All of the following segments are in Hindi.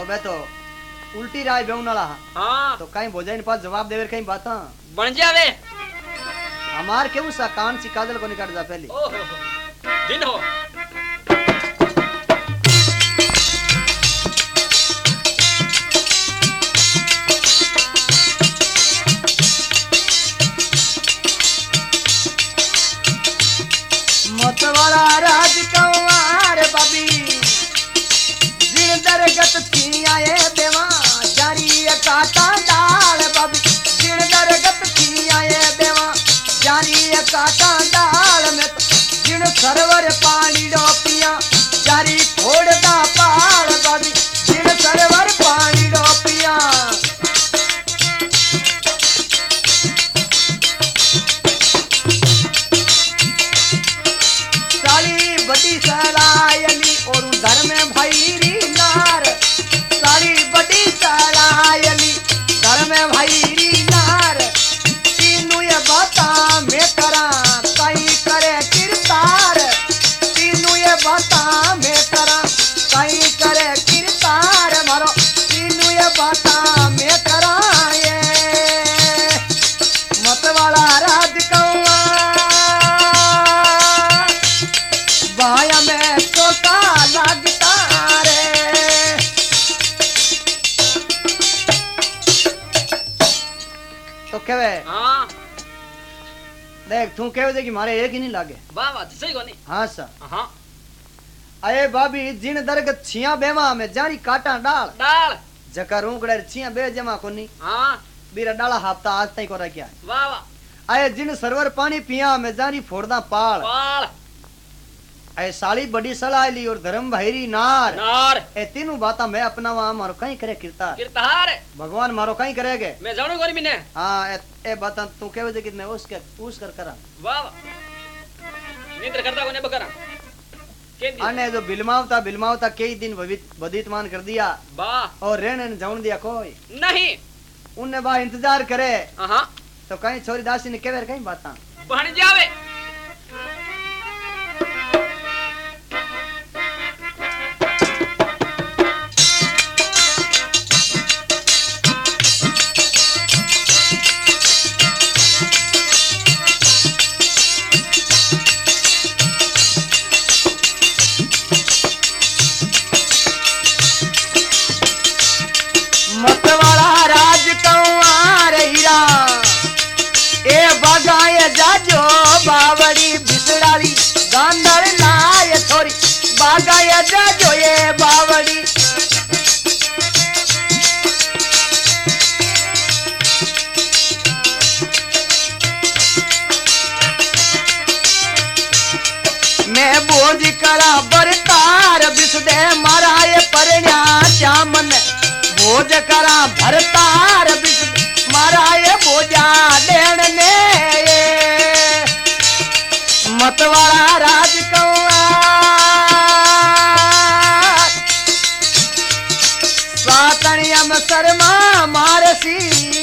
अबे तो उल्टी राय बेउनाला हाँ तो कहीं भोजन पास जवाब देवे कहीं बाता बन जावे हमार क्यों सा कान सी काजल को निकाल जा पहले ओहो दिन हो मतवाला राज कंवार बाबी जिन दरगत थी आए देवा जारी काटा डाल बाबी जिन दरगत थी आए देवा जारी काटा डाल में तो जिन सरवर पानी डोपिया जारी फोड़दा पाल बाबी जिन सरवर पानी डोपिया बड़ी सलायली और धर्म भाईरी नार सारी बड़ी सलायली धर्म भाईरी नार तीनू ये बाता में करा कहीं करे किरतार तीनू ये बाता में करा कहीं करे किरतार मारो तीनू ये बाता में करा ये मतवाला राज कौआ बाया में तो का लगता रे तो कहवे हाँ देख तू कहवे दे कि मारे एक ही नहीं लागे वाह वाह सही कोनी हाँ सर हाँ अये बाबी जिन दरगत छिया बेवा में जारी काटा डाल डाल जका रूंकड़े छिया बे जमा कोनी हाँ बीरा डाला हफ्ता आज तई को रखिया वाह वाह अये जिन सरवर पानी पिया में जारी फोड़दा पाल पाल ऐ साली बड़ी सलाहली और धर्म भाईरी नार नार ए तीनों बाता मैं अपना वहां मारो कहीं करे किरता कीर्तार भगवान मारो कहीं करेगे मैं जानो कोनी मिने हाँ ए बाता तू कहवे दे कितने उसके पूछ कर करा वाह वाह निद्र करता कोने बकरा के दिन अने जो बिलमावता कई दिन बदित मान कर दिया वाह और रहने न जाऊन दिया कोई नहीं उनने बा इंतजार करे हाँ तो कहीं छोरी दासी ने कहवे कहीं बाता बन जावे मतवाला राज कंवार हीरा ए बगाए जाजो बावड़ी बिसड़ाली गांधर लाए थोड़ी बगाए जाजो ये बावड़ी मैं बोझ करा बरतार बिसदे मारा ये परण्या चामन बोझ करा भरतार बिस मारा ये बोझा देन ने मतवाला राज कंवार सातनियम शर्मा मारसी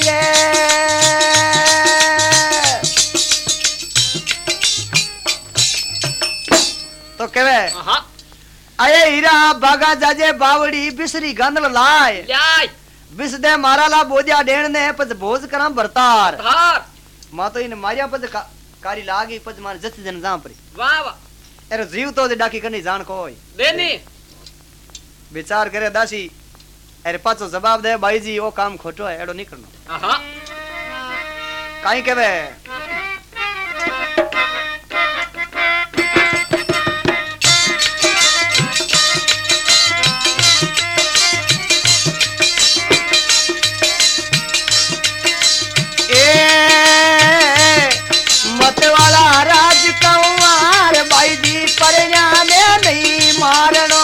तो कहवे हाँ अये हीरा बागा जाजे बावड़ी बिसरी गंदल लाए लाय बिस दे मारा ला बोझा डेण ने पज भोज करा भरतार धार मां तो इन मारिया पज कारी लागी पज मार जत जन जा परी वाह वाह एरो जीव तो दे डाकी करनी जान कोई देनी विचार करे दासी अरे पाछो जवाब दे भाई जी ओ काम खोटो है एडो नहीं करनो हाँ काई केवे मतवाला राज कंवार भाई जी परण्या में नहीं मारनो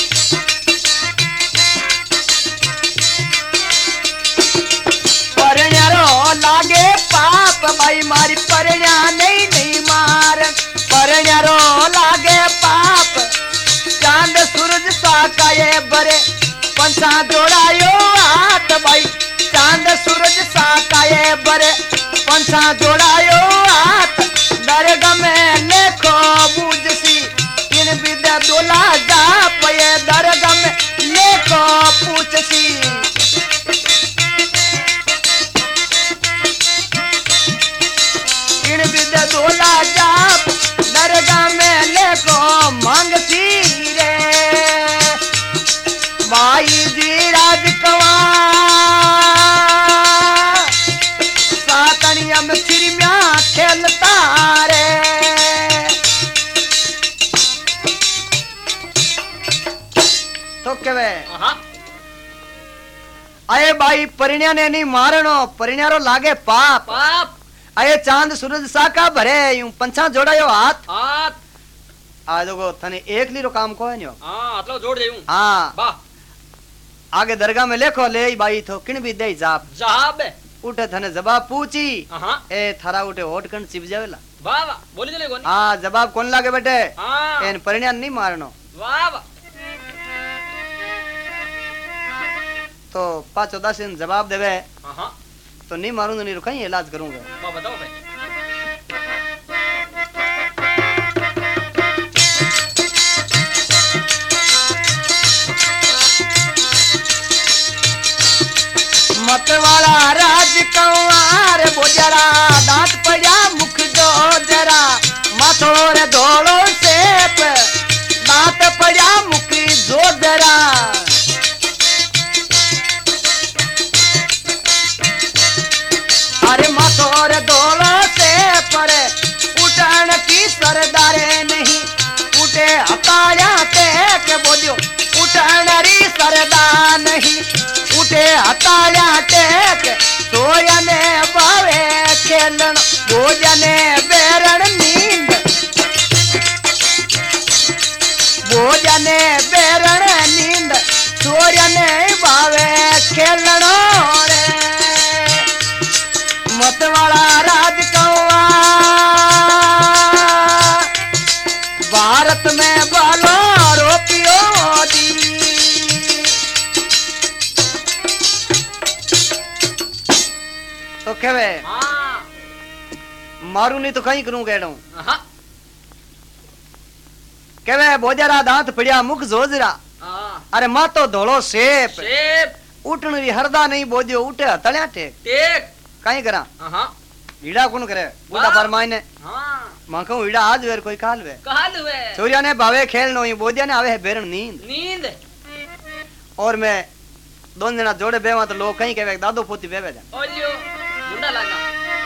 परण्यारो लागे पाप भाई मारी परण्या नहीं मार परण्यारो लागे पाप चांद सूरज साका ये बरे पंचा जोड़ायो हाथ भाई चांद सूरज साका ये बरे पंचा जोड़ायो हाथ दरगाह में लेखो बूझसी इन विद्या दोला जा पये दरगाह में लेखो पूछसी बाई जी राजकवा सातनिया में फिरमिया खेलता रे तो केवे अये बाई परिण्या ने नहीं मारनो परिण्यारो लागे पाप पाप अये चांद सूरज साका भरे यूं पंछा जोड़ायो हाथ हाथ आ देखो थने एक लीरो काम को है न्यो हां अतलो जोड़ देऊं हाँ वाह आगे दरगाह में लेखो ले बाई थो किन भी दे जाप जहाब उठे थने जवाब पूछी हां ए थारा उठे होट कन चिप जावेला वाह वाह बोली चले कोनी हाँ जवाब कौन लागे बेटे हां एन परिण्या नहीं मारनो वाह वाह तो पाँच उदासीन जवाब देवे हां तो नहीं मारूंगा नहीं रुका इलाज करूंगा वाह बताओ भाई मत वाला राजकुमार बोजरा दांत पड़ा मुख जो जरा माथोर धोलो सेप दांत पड़ा मुख जो जरा अरे माथोर धोलो सेप रे उठन की सरदारे नहीं उठे हताया टेक बोलियो उठन री सरदार नहीं उठे हताया टेक सोयने बावे खेलन भोजने बेरण नींद भोजने बेरण नींद सोयने बावे खेलन रे मतवाला राजकवा भारत में बालो रोपियो दी तो केवे हां मारू नहीं तो कहीं करूं केड़ो हां केवे बोजरा दांत पड़िया मुख जोजरा हां अरे मा तो धोलो सेप शेप उठन री हरदा नहीं बोजो उठे तळ्या टेक टेक कहीं करा हां ईड़ा कौन करे बूढ़ा फरमाइने हां माखो ईड़ा आज वेर कोई काल वे काल हुए सूर्या ने भावे खेलनो ही बोजिया ने आवे है बेरन नींद नींद और मैं दोन जना जोड़े बेवा तो लोग कहीं कहे दादो पोती बेवे जा ओलियो मुंडा लगा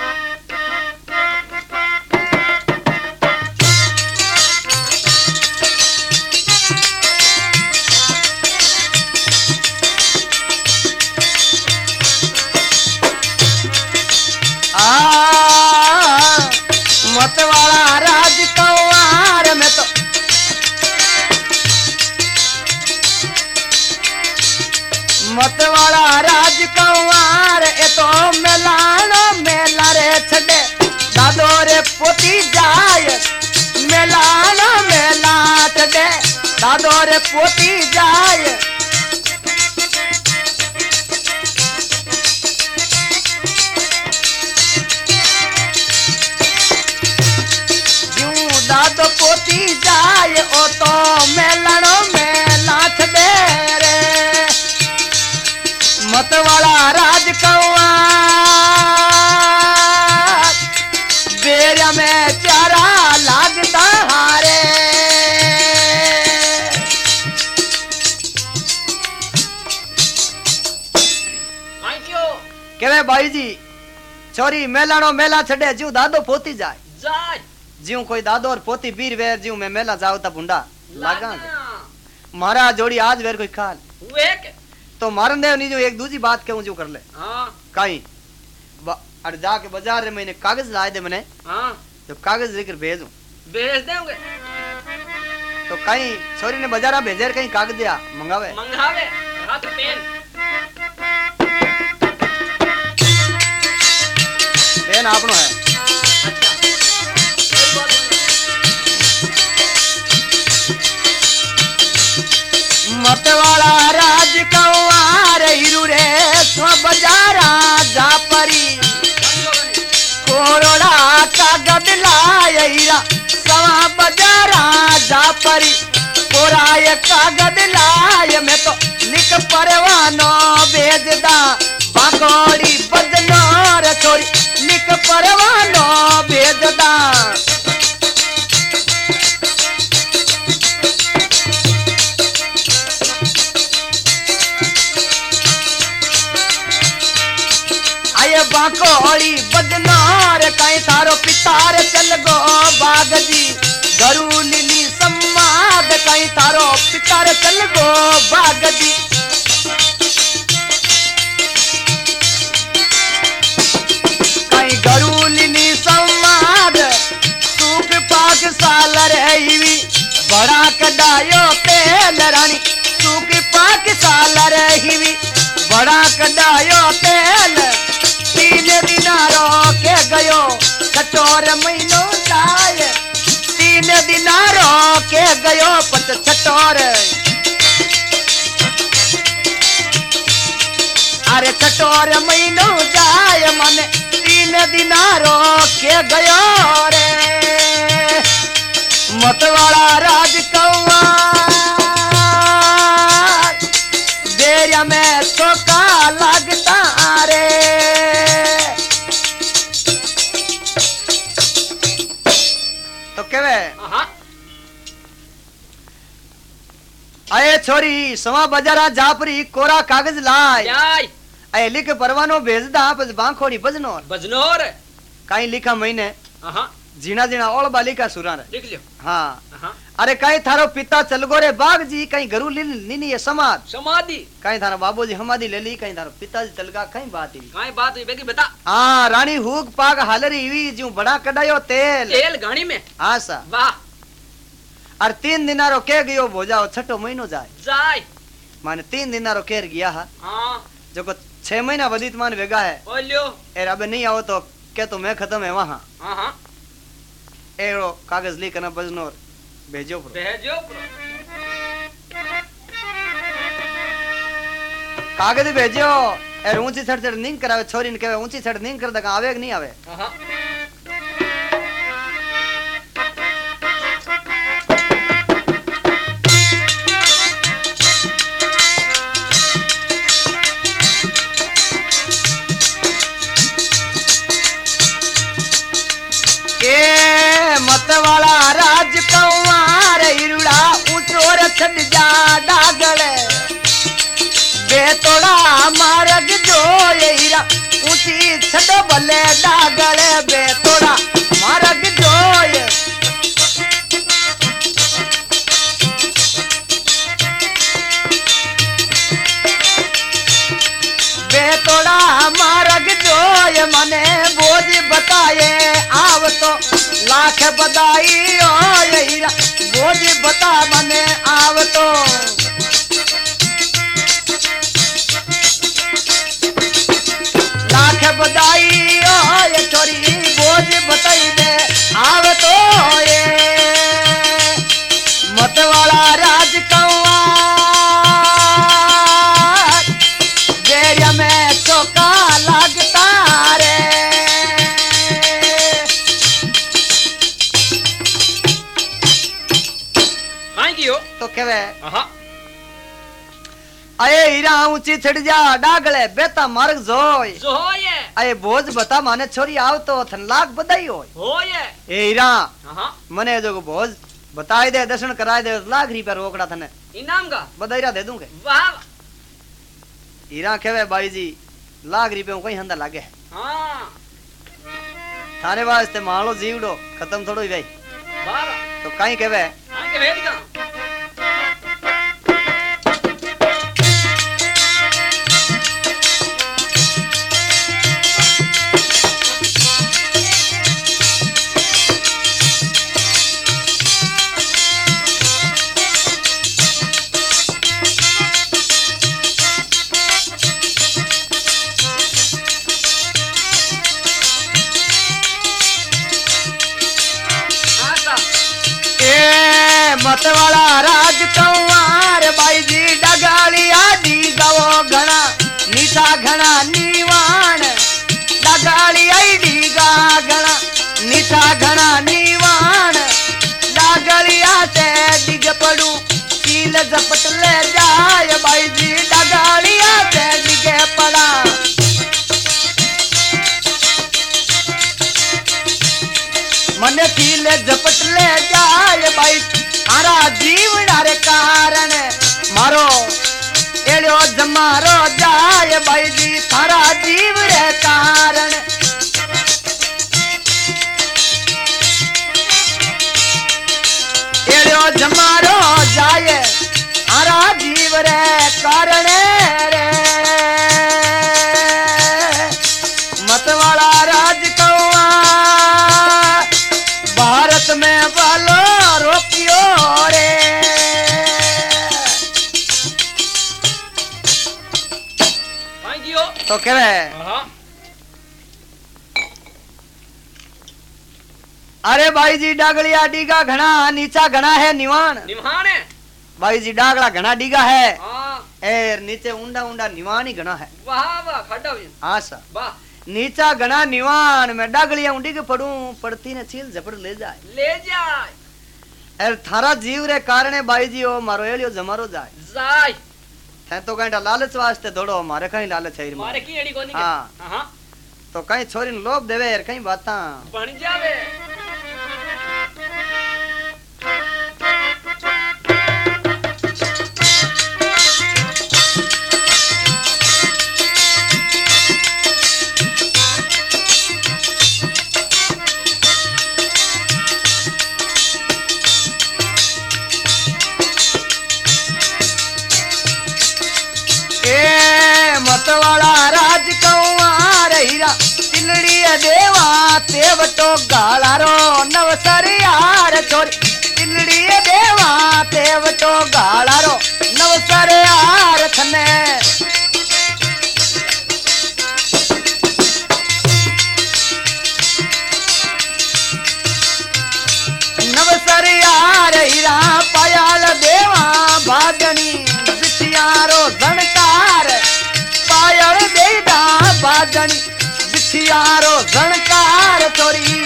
मत वाला राजकुमार में तो मत वाला राजकुमार ए तो मेलानो मेला रे छड़े दादो रे पोती जाय मेलानो मेला छड़े दादो रे पोती जाय दादो पोती जाय ओ तो मेलनो में लाथ दे रे मत वाला राजकुमार बेरिया में चारा लागता हारे केवे भाई जी छोरी मेलानो मेला छड़े जीव दादो पोती जाए जाय जीव कोई दादो और पोती बीर वेर जीव में मेला जाओ ता बुंडा लागा मारा जोड़ी आज वेर कोई खाल हुए के तो मारन दे नहीं जो एक दूसरी बात कहूं जो कर ले हां काई अरे जाके बाजार रे मैंने कागज लाए दे मने हां तो कागज लेकर भेजूं भेज देंगे तो कहीं छोरी ने बाजारा भेजे कहीं कागज दिया मंगावे मंगावे हाथ पेन पेन आपनो है अच्छा कोई बात नहीं मत वाला राजकुमार हिरू रे तो बाजारा जा परी कोरोड़ा कागज लाए हीरा सवा बाजारा जा परी कोराय कागज लाए मैं तो लिख परवानो भेजदा बागोड़ी बदनोर छोरी लिख परवानो भेजदा रे बांकोड़ी बजनार कहीं थारो पितार चल गो बाग जी गरुलिनी समाद कहीं थारो पितार चल गो बाग जी कहीं गरुलिनी समाद सूख पाक साल रही बड़ा कडायो तेल रानी सूख पाक साल रही बड़ा कडायो तेल 3 दिन रोके गयो छठोर महीनो जाए 3 दिन रोके गयो पत छठोर अरे छठोर महीनो जाए मन 3 दिन रोके गयो रे मतवाड़ा राज देरिया में चौका लगता रे तो केवे अये छोरी सवा बाजारा जापरी कोरा कागज लाय अये लिख परवानो भेज दा बस बांखोड़ी बजनोर कहीं लिखा महीने जीना जीना ओल बाली का सुरान लिख लियो हाँ अरे कहीं थारो पिता चल गो रे बाग जी कहीं गरु लीनी है समाधि कहीं थारो बाबूजी हमादी ले ली कहीं थारो पिताजी चल गा कहीं बात हुई बेगी बता हाँ रानी हुक पाग हालरी हुई जो बड़ा कडायो तेल गाड़ी में हाँ सा वाह और 3 दिनारो के गयो भोजाओ छठो महीनो जाए माने 3 दिनारो केर गया हाँ जो को 6 महीना बदीत मान वेगा है ओलियो एर अब नहीं आओ तो क्या तो मैं खत्म है वहाँ हाँ एरो कागज लेकर ना बजनोर भेजो कागज भेजो एर ऊंची छड़ छड़ नींद करावे छोरी ने कहे ऊंची छड़ नींद कर दगा आवे कि नहीं आवे मतवाला राज कंवार इरुड़ा ऊंचोर छड़ जा डागल बेतोड़ा मार्ग जो हीरा ऊंची छड़ भले डागल बेतोड़ा मार्ग जो बेतोड़ा मार्ग जो मने बोझ बताए आव तो लाख बधाई ओ हीरा बोझ बता मने आव तो लाख बधाई ओ छोरी बोझ बताई दे आव तो ये मतवाला राज कंवार देरिया में चौका लगता रे तो केवे अये हीरा ऊंची छड़ जा डागले बेता मार्ग जोय अये बोझ बता माने छोरी आव तो थन लाख बधाई होय ए हीरा मने जो बोझ बताई दे दर्शन कराई दे लाख रुपया रोकड़ा थने इनाम का बधाईरा दे दूंगे वाह हीरा केवे भाई जी लाख रुपया कोई हंदा लागे हाँ थारे वास्ते मालो जीवड़ो खत्म थोड़ो ही भाई तो कहीं केवे मतवाला राज कंवार बाई जी डगाली आडी गावो घना नीसा घना नीवाण डगाली आडी गा घना नीसा घना नीवाण डगलिया से डिग पड़ू सील झपट ले जाए बाई जी डगालिया से डिगे पड़ा मन सील झपट ले जाए बाई मारा जीवड़ा रे कारण मारो एड़े एड़ो जमारो जाए भाई जी थारा जीव रे कारण एड़ो जमारो जाए थारा जीव रे कारण रे मतवाला राज कौआ भारत में वालो रोकियो रे तो केवे अरे भाई जी डागलिया डीगा घना नीचा घना है निवान निवान है भाई जी डागला घना डीगा है हाँ एर नीचे ऊंडा ऊंडा निवान ही घना है वाह वाह खड्डा भी हाँ सर वाह नीचा घना निवान में डागलिया ऊंडी के पड़ू पड़ती ने चील झपड़ ले जाए एर थारा जीव रे कारणे भाई जी ओ मारो एलियो जमारो जाए थे तो कहीं लालच वास्ते दौड़ो मारे कहीं लालच है मारे की एड़ी कोनी हाँ हां तो कहीं छोरी ने लोभ देवे यार कहीं बाता बन जावे मतवाला राज कौआ हीरा तिलड़ी देवा तेवटो गालारो नवसर यार छोरी तिलड़ी देवा तेवटो गालारो नवसर यार थने नवसर यार हीरा पायाल देवा भागनी बिछियारो धनकार पायल देदा बाजनी बिछियारो झणकार चोरी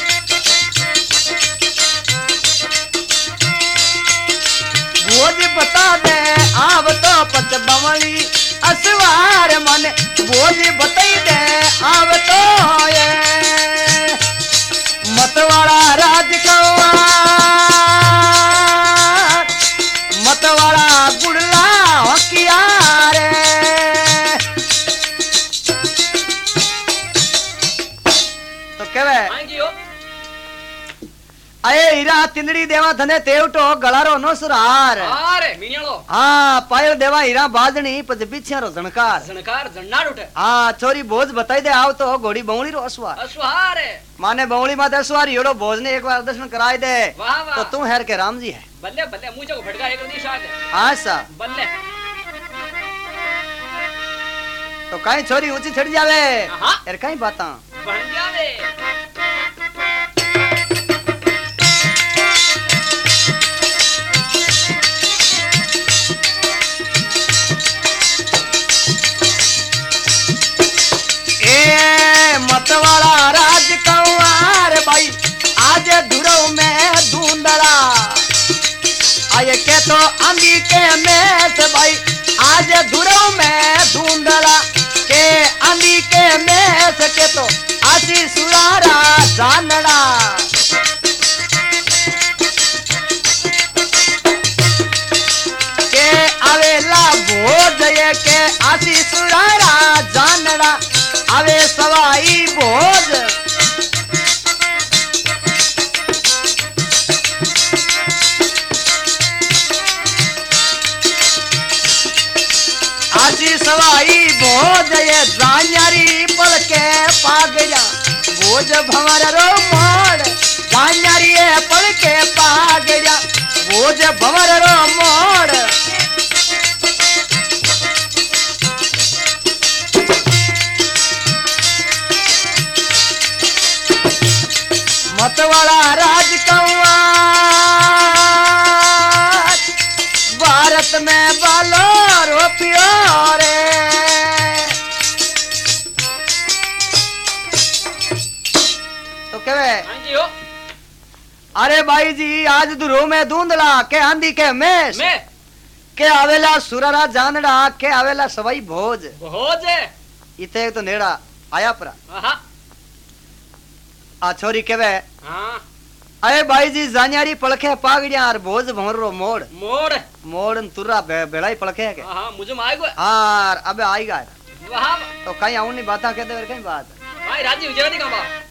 भोज बता दे आव तो पच बवली असवार मन भोज बताई दे आव तो ये मतवाला राज कौआ मतवाला गुड़ला हकियार अये हीरा तिंदड़ी देवा धने तेवटो गलारो नो सुरार अरे मियालो हां पायल देवा हीरा बाजनी पज बिछियारो झणकार झन्नार उठे हां छोरी भोज बताई दे आव तो घोड़ी बौली रो असवार है माने बौली मा दसवार योड़ो भोज ने एक बार दर्शन कराई दे वाह वाह तो तू हेर के राम जी है बल्ले बल्ले मुझे को भटका एक दी शाद हां सा बल्ले तो काई छोरी ऊंची चढ़ जावे हां यार काई बाता बन जावे मतवाला राज कौआर भाई आज धुरव में धुंधला आये के तो अंधी के में से भाई आज धुरव में धुंधला के अंधी के में से के तो आशी सुरारा जानड़ा के आवेला भोज ये के आशी सुरारा जानड़ा आवे सवाई भोज आशी सवाई भोज ये जान्यारी पल के पागया भोज भंवर रो मोड़ जान्यारी पल के पागया भोज भंवर रो मोड़ मतवाला राज कौआ भारत में बालो रोपियो रे तो केवे अरे भाई जी आज दुरो में धुंधला के आंधी के मेष के आवेला सुरारा जानड़ा के आवेला सवाई भोज इथे तो नेड़ा आया परा आ छोरी केवे अरे भाई जी जानियारी पलखे पागड़िया और भोज भंवरो मोड़ मोड़ मोड़ तुरा बेड़ा ही पलखे के हाँ मुझे में आएगा हां अबे आएगा वाह तो कहीं आउन नहीं बाता कहते कहीं बात भाई राजी विजय दी का